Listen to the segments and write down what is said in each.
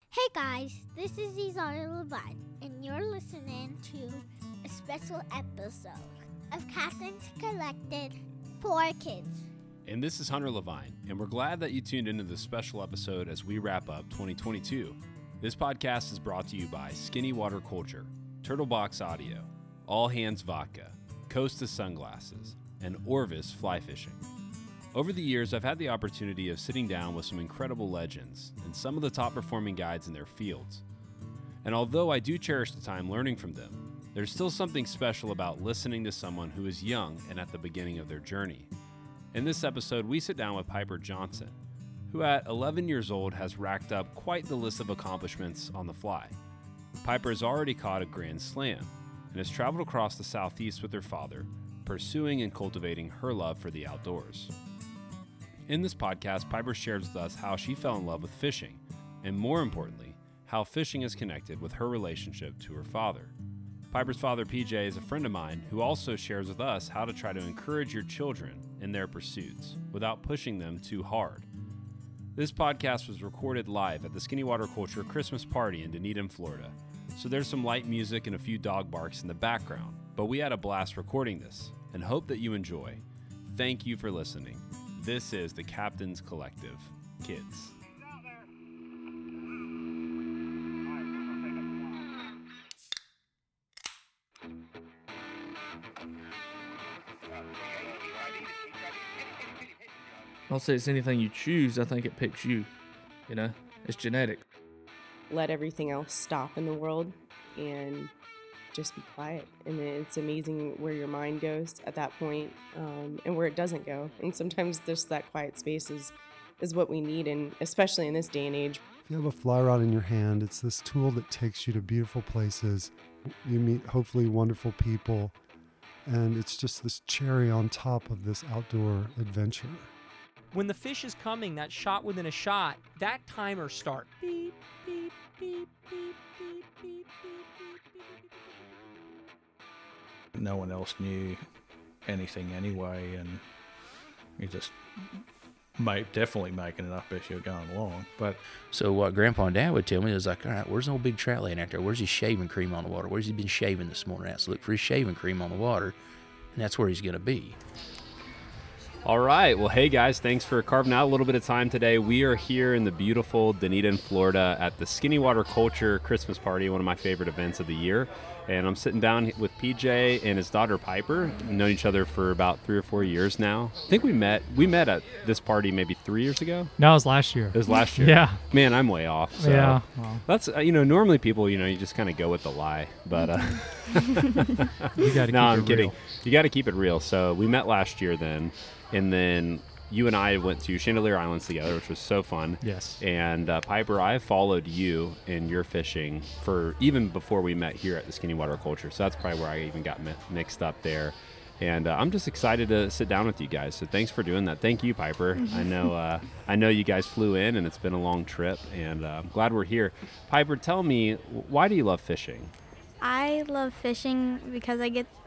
Hey guys, this is Izara Levine, and you're listening to a special episode of Captain's Collected for Kids. And this is Hunter Levine, and we're glad that you tuned into this special episode as we wrap up 2022. This podcast is brought to you by Skinny Water Culture, Turtle Box Audio, All Hands Vodka, Costa Sunglasses, and Orvis Fly Fishing. Over the years, I've had the opportunity of sitting down with some incredible legends and some of the top performing guides in their fields. And although I do cherish the time learning from them, there's still something special about listening to someone who is young and at the beginning of their journey. In this episode, we sit down with Piper Johnson, who at 11 years old has racked up quite the list of accomplishments on the fly. Piper has already caught a Grand Slam and has traveled across the Southeast with her father, pursuing and cultivating her love for the outdoors. In this podcast, Piper shares with us how she fell in love with fishing, and more importantly, how fishing is connected with her relationship to her father. Piper's father, PJ, is a friend of mine who also shares with us how to try to encourage your children in their pursuits without pushing them too hard. This podcast was recorded live at the Skinny Water Culture Christmas party in Dunedin, Florida, so there's some light music and a few dog barks in the background, but we had a blast recording this and hope that you enjoy. Thank you for listening. This is the Captain's Collective, Kids. I'll say it's anything you choose, I think it picks you. You know, it's genetic. Let everything else stop in the world and just be quiet. And it's amazing where your mind goes at that point, and where it doesn't go. And sometimes just that quiet space is what we need, and especially in this day and age. If you have a fly rod in your hand, it's this tool that takes you to beautiful places. You meet hopefully wonderful people, and it's just this cherry on top of this outdoor adventure. When the fish is coming, that shot within a shot, that timer starts. Beep, beep, beep, beep, beep, beep, beep, beep, beep. No one else knew anything anyway, and you just definitely making it up as you're going along. But so what Grandpa and Dad would tell me is like, all right, where's the old big trout laying out there? Where's his shaving cream on the water? Where's he been shaving this morning at? So look for his shaving cream on the water, and that's where he's going to be. All right. Well, hey, guys, thanks for carving out a little bit of time today. We are here in the beautiful Dunedin, Florida at the Skinny Water Culture Christmas party, one of my favorite events of the year. And I'm sitting down with PJ and his daughter, Piper. We've known each other for about 3 or 4 years now. I think we met at this party maybe 3 years ago. No, it was last year. It was last year. Yeah. Man, I'm way off. So yeah. Well. That's, normally people, you just kind of go with the lie. But You got to no, I'm keep it kidding. real. You got to keep it real. So we met last year then. And then you and I went to Chandelier Islands together, which was so fun. Yes. And Piper, I followed you in your fishing for even before we met here at the Skinny Water Culture. So that's probably where I even got mixed up there. And I'm just excited to sit down with you guys. So thanks for doing that. Thank you, Piper. I know you guys flew in, and it's been a long trip, and I'm glad we're here. Piper, tell me, why do you love fishing? I love fishing because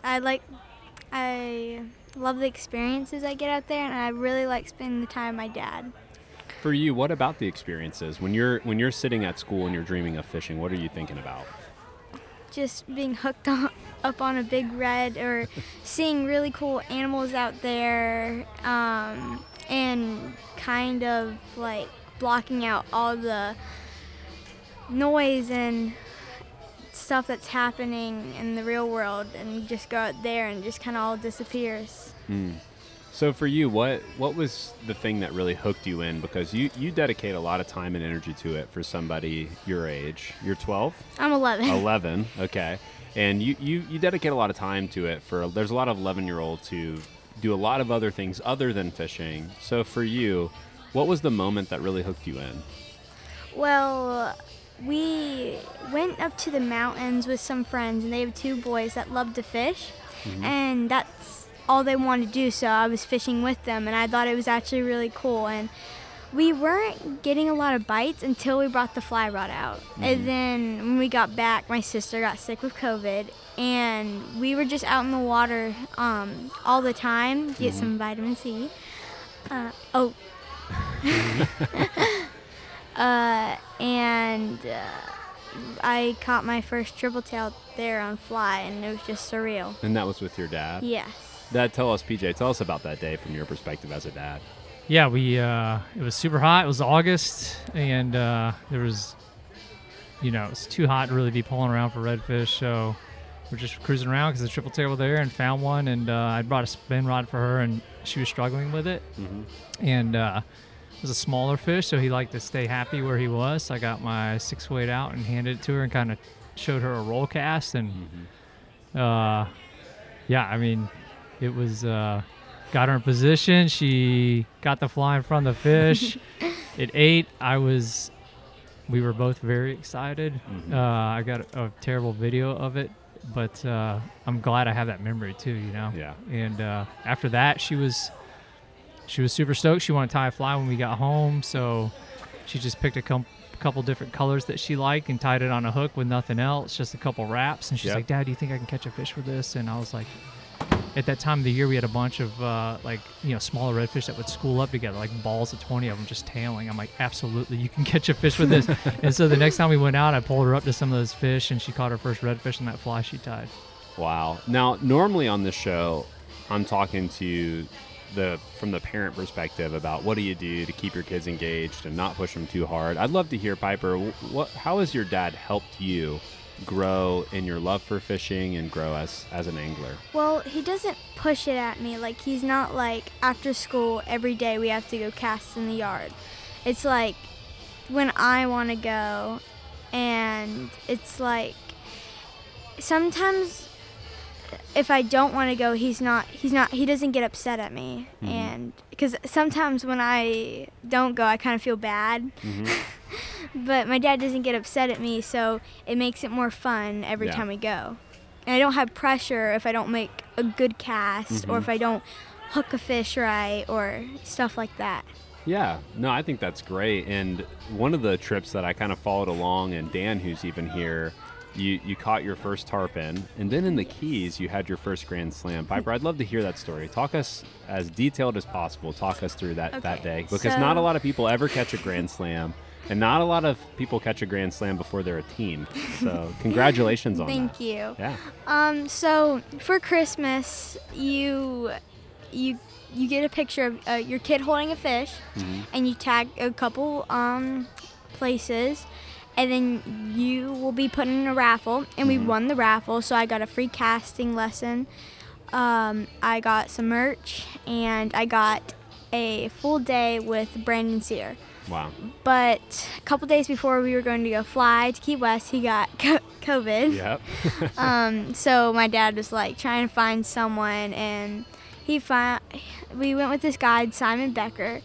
I love the experiences I get out there, and I really like spending the time with my dad. For you, what about the experiences? When you're sitting at school and you're dreaming of fishing, what are you thinking about? Just being hooked up on a big red, or seeing really cool animals out there, and kind of like blocking out all the noise and stuff that's happening in the real world, and just go out there and just kind of all disappears. So for you, what was the thing that really hooked you in? Because you dedicate a lot of time and energy to it for somebody your age. You're 12? I'm 11. 11, okay. And you dedicate a lot of time to it. There's a lot of 11-year-olds who do a lot of other things other than fishing. So for you, what was the moment that really hooked you in? Well, we went up to the mountains with some friends, and they have 2 boys that love to fish, and that's all they wanted to do, so I was fishing with them, and I thought it was actually really cool. And we weren't getting a lot of bites until we brought the fly rod out. And then when we got back, my sister got sick with COVID, and we were just out in the water all the time to get some vitamin C. and I caught my first triple tail there on fly, and it was just surreal. And that was with your dad? Yes. Dad, tell us, PJ, tell us about that day from your perspective as a dad. Yeah, it was super hot. It was August, and there was, it was too hot to really be pulling around for redfish, so we're just cruising around because the triple tail was there and found one, and I brought a spin rod for her, and she was struggling with it. Mm-hmm. And it was a smaller fish, so he liked to stay happy where he was. So I got my 6-weight out and handed it to her and kind of showed her a roll cast, and it was got her in position. She got the fly in front of the fish. It ate. We were both very excited. Mm-hmm. I got a terrible video of it, but I'm glad I have that memory too, Yeah. And after that, she was super stoked. She wanted to tie a fly when we got home, so she just picked a couple different colors that she liked and tied it on a hook with nothing else, just a couple wraps. And she's like, "Dad, do you think I can catch a fish with this?" And I was like, at that time of the year, we had a bunch of smaller redfish that would school up together, like balls of 20 of them just tailing. I'm like, absolutely, you can catch a fish with this. And so the next time we went out, I pulled her up to some of those fish, and she caught her first redfish on that fly she tied. Wow. Now, normally on this show, I'm talking to from the parent perspective about what do you do to keep your kids engaged and not push them too hard. I'd love to hear, Piper, how has your dad helped you grow in your love for fishing and grow as an angler? Well, he doesn't push it at me. Like, he's not like, after school, every day we have to go cast in the yard. It's like when I want to go, and it's like sometimes if I don't want to go, he doesn't get upset at me. Mm-hmm. And because sometimes when I don't go, I kind of feel bad. Mm-hmm. But my dad doesn't get upset at me, so it makes it more fun every time we go. And I don't have pressure if I don't make a good cast or if I don't hook a fish right or stuff like that. Yeah, no, I think that's great. And one of the trips that I kind of followed along, and Dan, who's even here, you caught your first tarpon, and then in the Keys, you had your first Grand Slam. Piper, I'd love to hear that story. Talk us as detailed as possible. Talk us through that day, because not a lot of people ever catch a Grand Slam, and not a lot of people catch a Grand Slam before they're a teen. So congratulations on that. Thank you. Yeah. So for Christmas, you get a picture of your kid holding a fish, and you tag a couple places. And then you will be put in a raffle, and we won the raffle, so I got a free casting lesson. I got some merch, and I got a full day with Brandon Sear. Wow. But a couple days before we were going to go fly to Key West, he got COVID. Yep. So my dad was like trying to find someone, and we went with this guide, Simon Becker.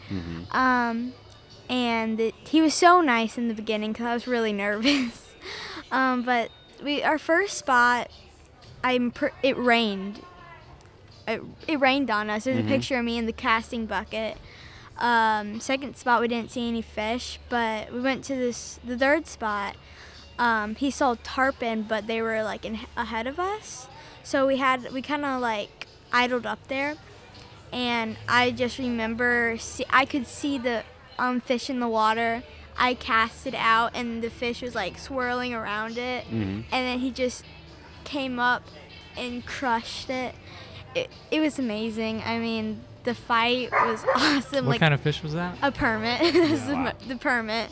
And he was so nice in the beginning because I was really nervous. But our first spot, it rained. It rained on us. There's a picture of me in the casting bucket. Second spot, we didn't see any fish, but we went to the third spot. He saw tarpon, but they were like ahead of us. So we kind of like idled up there, and I just remember I could see the fish in the water. I cast it out, and the fish was like swirling around it, and then he just came up and crushed it. It was amazing. I mean, the fight was awesome. What kind of fish was that? A permit. The permit.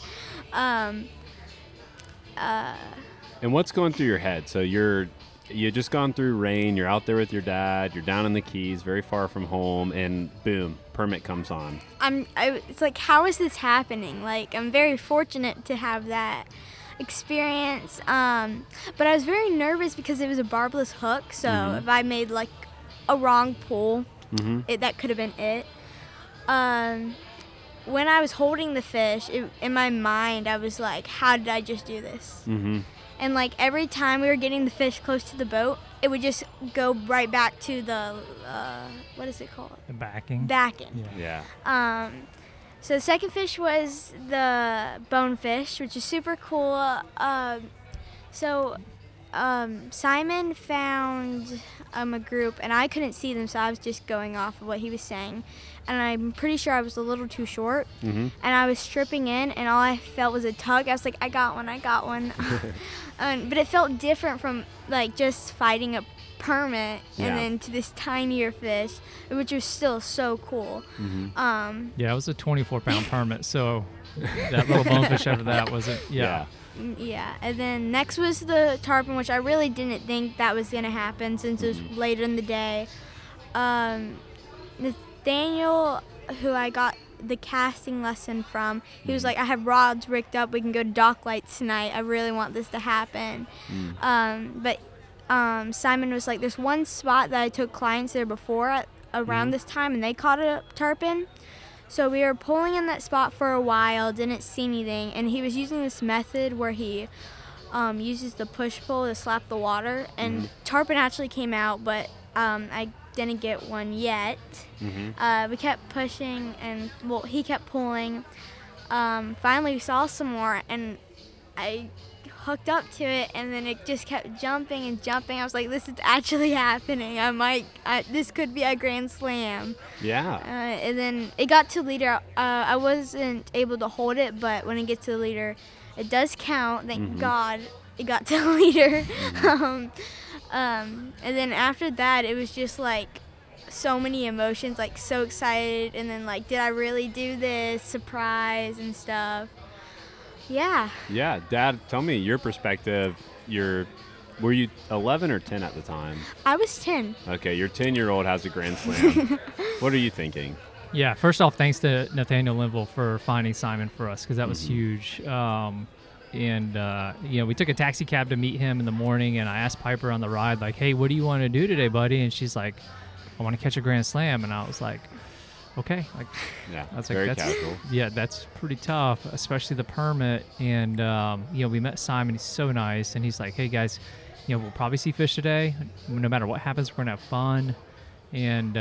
And what's going through your head? So you just gone through rain, you're out there with your dad, you're down in the Keys, very far from home, and boom, permit comes on. It's like, how is this happening? Like, I'm very fortunate to have that experience, but I was very nervous because it was a barbless hook, so if I made like a wrong pull, that could have been it. When I was holding the fish, in my mind, I was like, how did I just do this? And like every time we were getting the fish close to the boat, it would just go right back to the, what is it called? The backing. Yeah. So the second fish was the bonefish, which is super cool. Simon found a group, and I couldn't see them, so I was just going off of what he was saying. and I'm pretty sure I was a little too short. Mm-hmm. And I was stripping in, and all I felt was a tug. I was like, I got one. But it felt different from like just fighting a permit Yeah. and then to this tinier fish, which was still so cool. Mm-hmm. Yeah, it was a 24-pound permit, so that little bonefish after that wasn't. Yeah. Yeah, and then next was the tarpon, which I really didn't think that was gonna happen since it was later in the day. Nathaniel, who I got the casting lesson from, he was like, I have rods rigged up, we can go to dock lights tonight, I really want this to happen. But Simon was like, there's one spot that I took clients there before around this time, and they caught a tarpon. So we were pulling in that spot for a while, didn't see anything, and he was using this method where he uses the push pull to slap the water, and tarpon actually came out, but I didn't get one yet. We kept pushing, and well, he kept pulling. Finally, we saw some more, and I hooked up to it, and then it just kept jumping and jumping. I was like, this is actually happening. This could be a grand slam. Yeah. And then it got to leader. I wasn't able to hold it, but when it gets to the leader, it does count. Thank God it got to leader. And then after that, it was just like so many emotions, like so excited, and then like, did I really do this? Surprise and stuff. Yeah. Yeah, Dad, tell me your perspective. Were you 11 or 10 at the time? I was 10. Okay, your 10-year-old has a grand slam. What are you thinking? Yeah, first off, thanks to Nathaniel Linville for finding Simon for us, because that was huge. We took a taxi cab to meet him in the morning, and I asked Piper on the ride, like, hey, what do you want to do today, buddy? And she's like, I want to catch a grand slam. And I was like, okay. Like, Yeah, that's very like, casual. Yeah, that's pretty tough, especially the permit. And, we met Simon. He's so nice. And he's like, hey, guys, we'll probably see fish today. No matter what happens, we're going to have fun. And,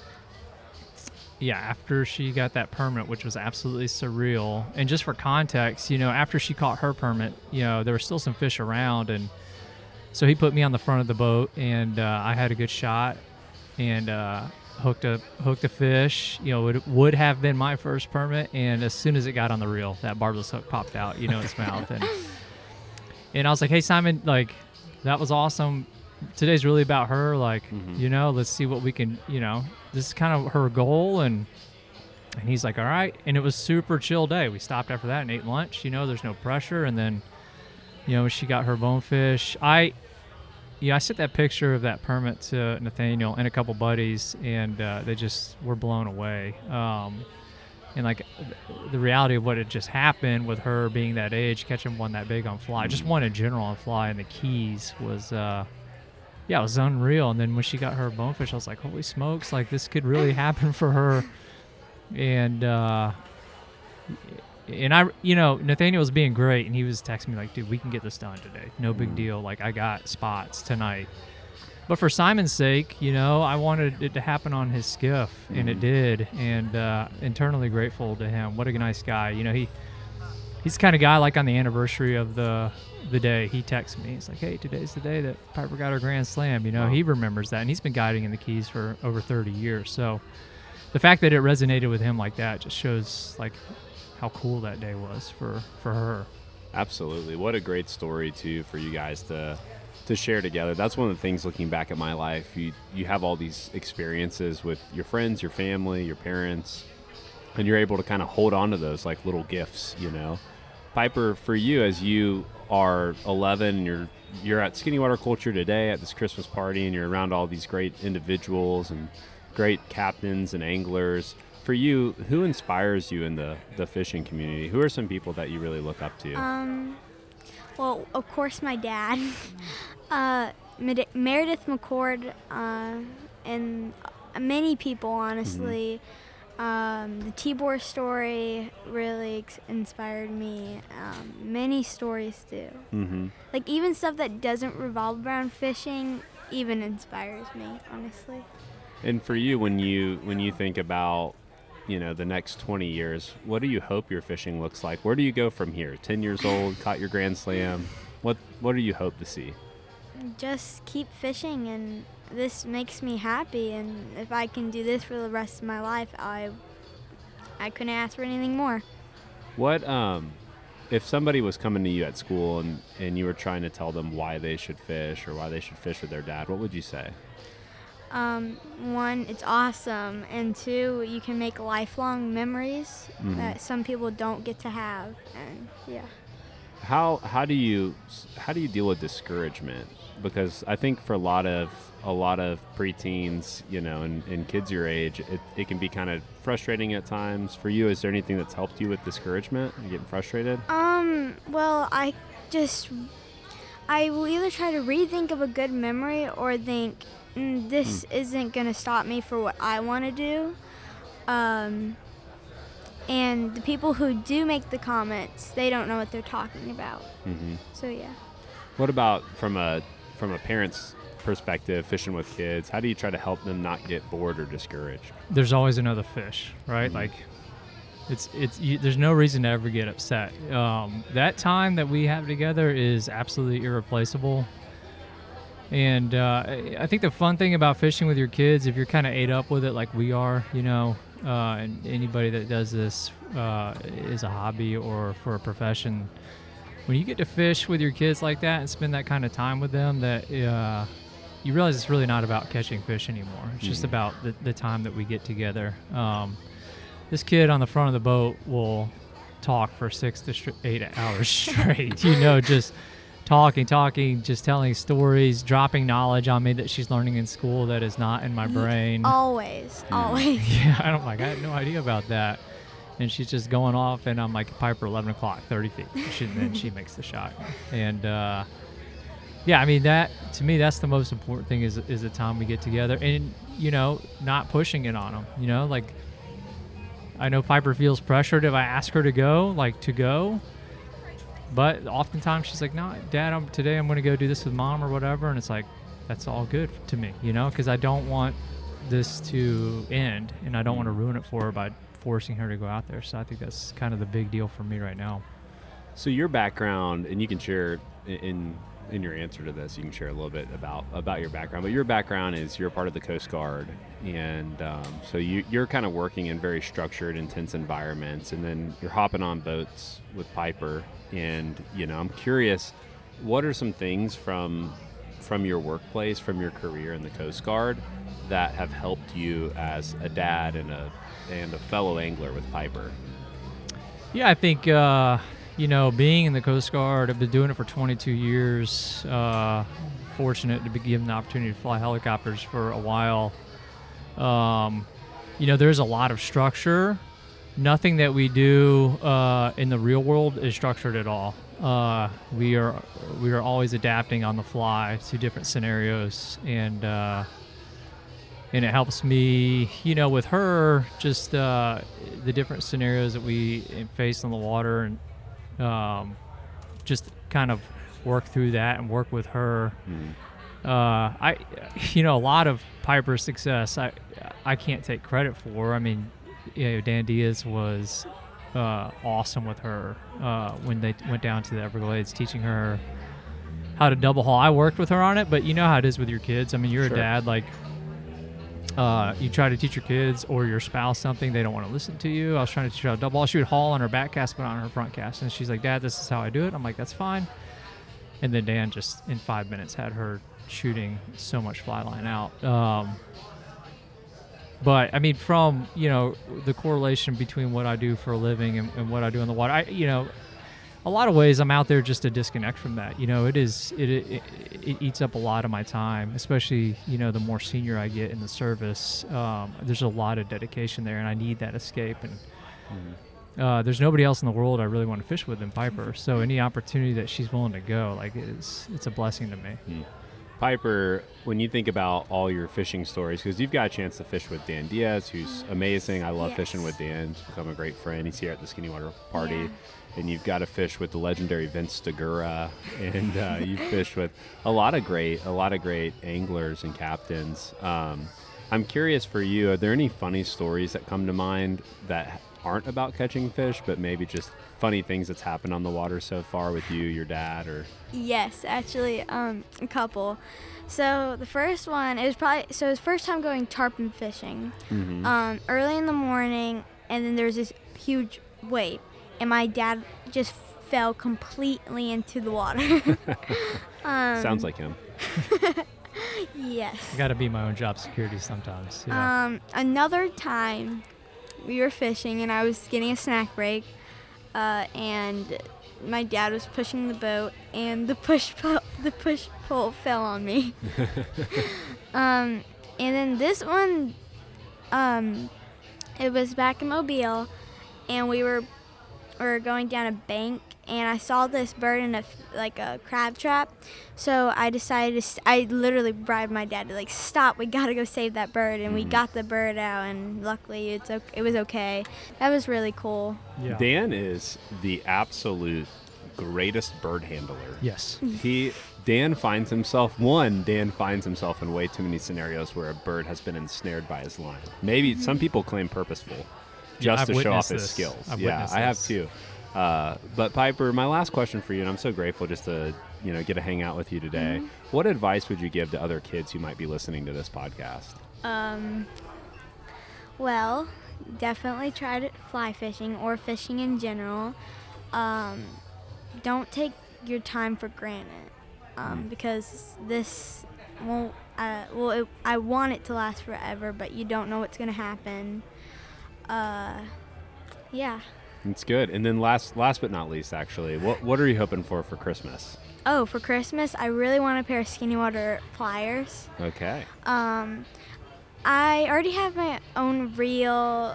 after she got that permit, which was absolutely surreal. And just for context, after she caught her permit, there were still some fish around. And so he put me on the front of the boat, and I had a good shot and hooked a fish. It would have been my first permit. And as soon as it got on the reel, that barbless hook popped out, its mouth. And I was like, hey, Simon, like, that was awesome. Today's really about her. Like, let's see what we can, this is kind of her goal. And he's like, all right. And it was super chill day. We stopped after that and ate lunch. There's no pressure. And then, she got her bonefish. I sent that picture of that permit to Nathaniel and a couple buddies, and they just were blown away. And like the reality of what had just happened with her being that age, catching one that big on fly, just one in general on fly in the Keys was, it was unreal. And then when she got her bonefish, I was like, holy smokes, like this could really happen for her. And Nathaniel was being great, and he was texting me like, dude, we can get this done today. No big deal. Like, I got spots tonight. But for Simon's sake, I wanted it to happen on his skiff, and it did. And internally grateful to him. What a nice guy. He's the kind of guy, like on the anniversary of the day, he texts me. He's like, hey, today's the day that Piper got her grand slam. He remembers that, and he's been guiding in the Keys for over 30 years. So the fact that it resonated with him like that just shows like how cool that day was for her. Absolutely. What a great story too for you guys to share together. That's one of the things, looking back at my life, you have all these experiences with your friends, your family, your parents, and you're able to kind of hold on to those like little gifts. Piper, for you, as you are 11 and you're at Skinny Water Culture today at this Christmas party, and you're around all these great individuals and great captains and anglers. For you, who inspires you in the fishing community? Who are some people that you really look up to? Well, of course, my dad, Meredith McCord, and many people, honestly. The Tibor story really inspired me. Many stories do. Like, even stuff that doesn't revolve around fishing even inspires me, honestly. And for you, when you think about, the next 20 years, what do you hope your fishing looks like? Where do you go from here? 10 years old, caught your grand slam. What do you hope to see? Just keep fishing this makes me happy, and if I can do this for the rest of my life, I couldn't ask for anything more. What if somebody was coming to you at school and you were trying to tell them why they should fish or why they should fish with their dad, what would you say? One, it's awesome, and two, you can make lifelong memories that some people don't get to have, and yeah. How do you deal with discouragement? Because I think for a lot of preteens, and kids your age, it can be kind of frustrating at times. For you, is there anything that's helped you with discouragement and getting frustrated? Well, I will either try to rethink of a good memory or think this isn't gonna stop me for what I want to do. And the people who do make the comments, they don't know what they're talking about. So yeah. What about from a parent's perspective, fishing with kids? How do you try to help them not get bored or discouraged? There's always another fish, right? Like, there's no reason to ever get upset. That time that we have together is absolutely irreplaceable. And I think the fun thing about fishing with your kids, if you're kind of ate up with it like we are, and anybody that does this is a hobby or for a profession, when you get to fish with your kids like that and spend that kind of time with them, that you realize it's really not about catching fish anymore. It's just about the time that we get together. This kid on the front of the boat will talk for 6 to 8 hours straight, just talking, just telling stories, dropping knowledge on me that she's learning in school that is not in my brain. Always. Yeah, I'm like, I had no idea about that. And she's just going off, and I'm like, Piper, 11 o'clock, 30 feet. Then she makes the shot. And, yeah, I mean, that, to me, that's the most important thing is the time we get together. And, not pushing it on them, like, I know Piper feels pressured if I ask her to go. But oftentimes she's like, no, Dad, today I'm going to go do this with Mom or whatever. And it's like, that's all good to me, because I don't want this to end, and I don't want to ruin it for her by forcing her to go out there. So I think that's kind of the big deal for me right now. So your background, and you can share in your answer to this, you can share a little bit about your background, but your background is you're a part of the Coast Guard, and so you're kind of working in very structured, intense environments, and then you're hopping on boats with Piper. And I'm curious, what are some things from your workplace, from your career in the Coast Guard, that have helped you as a dad and a fellow angler with Piper? Yeah, I think being in the Coast Guard, I've been doing it for 22 years. Fortunate to be given the opportunity to fly helicopters for a while. There's a lot of structure. Nothing that we do in the real world is structured at all. We are always adapting on the fly to different scenarios, and it helps me, with her, just the different scenarios that we face on the water, and just kind of work through that and work with her. A lot of Piper's success I can't take credit for. I mean, Dan Diaz was awesome with her when they went down to the Everglades, teaching her how to double haul. I worked with her on it, but you know how it is with your kids. I mean, you're a dad, like, you try to teach your kids or your spouse something, they don't want to listen to you. I was trying to teach her how to double haul. She would haul on her back cast, but on her front cast. And she's like, Dad, this is how I do it. I'm like, that's fine. And then Dan just, in 5 minutes, had her shooting so much fly line out. But I mean, from the correlation between what I do for a living and what I do in the water, a lot of ways I'm out there just to disconnect from that. It eats up a lot of my time, especially the more senior I get in the service. There's a lot of dedication there, and I need that escape. And there's nobody else in the world I really want to fish with than Piper. So any opportunity that she's willing to go, like, it's a blessing to me. Piper, when you think about all your fishing stories, because you've got a chance to fish with Dan Diaz, who's amazing. I love fishing with Dan. He's become a great friend. He's here at the Skinny Water Party. Yeah. And you've got to fish with the legendary Vince Stigura, and you've fished with a lot of great anglers and captains. I'm curious for you, are there any funny stories that come to mind that aren't about catching fish, but maybe just funny things that's happened on the water so far with you, your dad, or? Yes, actually, a couple. So the first one, it was first time going tarpon fishing. Early in the morning, and then there's this huge wave, and my dad just fell completely into the water. Sounds like him. Yes. I gotta be my own job security sometimes. Yeah. Another time, we were fishing, and I was getting a snack break, and my dad was pushing the boat, and the push pole fell on me. And then this one, it was back in Mobile, and we were going down a bank, and I saw this bird in a crab trap. So I decided I literally bribed my dad to stop. We gotta go save that bird, and we got the bird out, and luckily it was okay. That was really cool. Yeah. Dan is the absolute greatest bird handler. Yes. Dan finds himself in way too many scenarios where a bird has been ensnared by his line. Maybe some people claim purposeful, just to show off his skills. I have too. But Piper, my last question for you, and I'm so grateful just to get to hang out with you today. What advice would you give to other kids who might be listening to this podcast? Well, definitely try to fly fishing or fishing in general. Don't take your time for granted, because this won't. I want it to last forever, but you don't know what's gonna happen. Yeah. It's good. And then last but not least, actually, what are you hoping for Christmas? Oh, for Christmas, I really want a pair of Skinny Water pliers. Okay. I already have my own real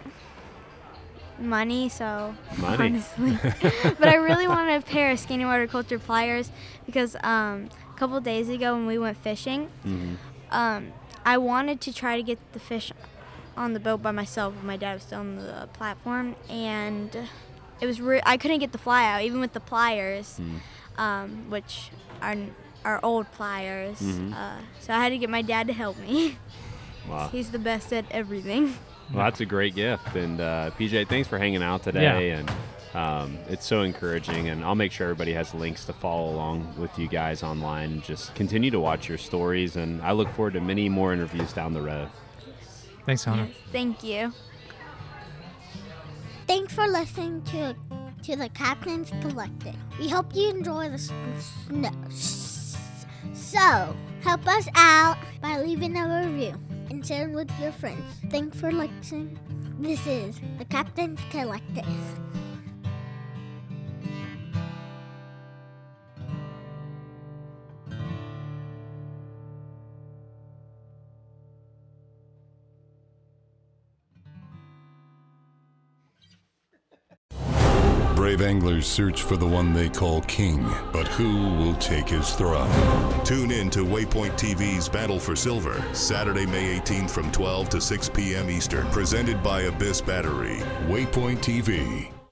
money, so honestly. But I really want a pair of Skinny Water Culture pliers because a couple days ago when we went fishing, I wanted to try to get the fish on the boat by myself when my dad was still on the platform, and it was I couldn't get the fly out even with the pliers, which are old pliers. So I had to get my dad to help me. Wow. He's the best at everything. Well, that's a great gift. And PJ, thanks for hanging out today. Yeah. And it's so encouraging. And I'll make sure everybody has links to follow along with you guys online. Just continue to watch your stories. And I look forward to many more interviews down the road. Thanks, Hunter. Yes, thank you. Thanks for listening to the Captain's Collective. We hope you enjoy the snow. So, help us out by leaving a review and share it with your friends. Thanks for listening. This is the Captain's Collective. Brave anglers search for the one they call king, but who will take his throne? Tune in to Waypoint TV's Battle for Silver, Saturday, May 18th from 12 to 6 p.m. Eastern, presented by Abyss Battery. Waypoint TV.